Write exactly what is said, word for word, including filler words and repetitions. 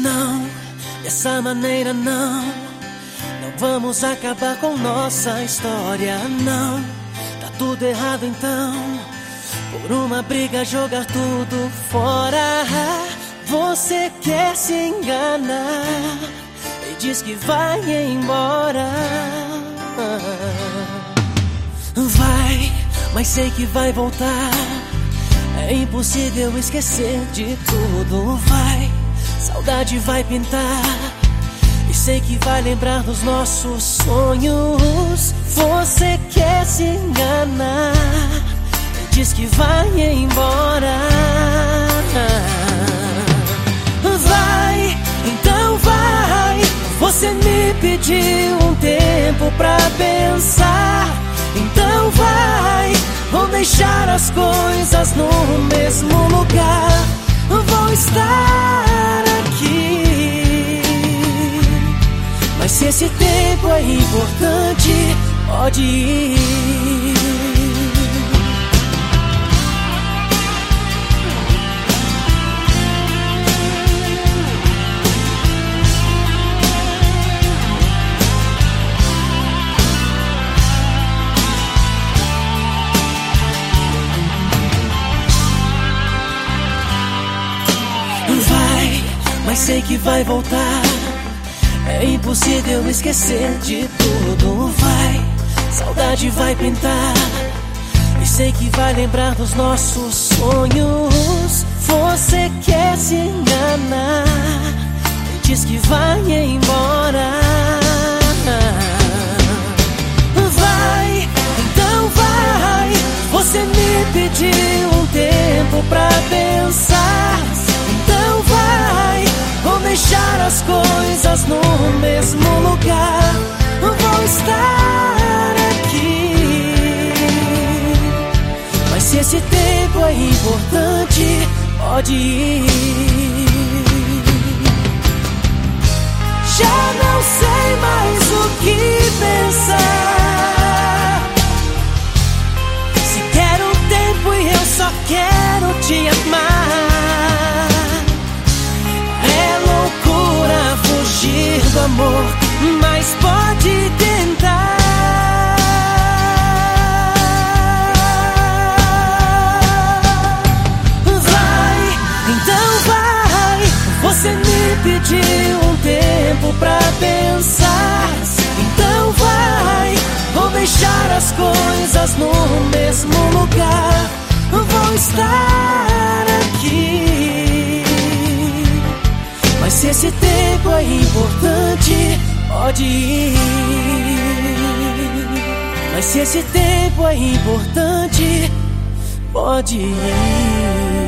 Não, dessa maneira não. Não vamos acabar com nossa história, não. Tá tudo errado então. Por uma briga jogar tudo fora. Você quer se enganar e diz que vai embora. Vai, mas sei que vai voltar. É impossível esquecer de tudo. Vai, saudade vai pintar. E sei que vai lembrar dos nossos sonhos. Você quer se enganar e diz que vai embora. Vai, então vai. Você me pediu um tempo pra pensar. Então vai. Vou deixar as coisas no mesmo lugar. Vou estar aqui. Mas se esse tempo é importante, pode ir. Vai, mas sei que vai voltar. É impossível esquecer de tudo. Vai, saudade vai pintar. E sei que vai lembrar dos nossos sonhos. Você quer se enganar e diz que vai embora. Vai, então vai. Você me pediu um tempo pra pensar. Então vai. Vou deixar as coisas no mesmo lugar. Vou estar aqui. Mas se esse tempo é importante, pode ir. Já não sei mais o que pensar. Se quero um tempo e eu só quero te amar. Fugir do amor, mas pode tentar. Vai, então vai. Você me pediu um tempo pra pensar. Então vai. Vou deixar as coisas no mesmo lugar. Vou estar aqui. Mas se esse tempo é importante, pode ir. Mas se esse tempo é importante, pode ir.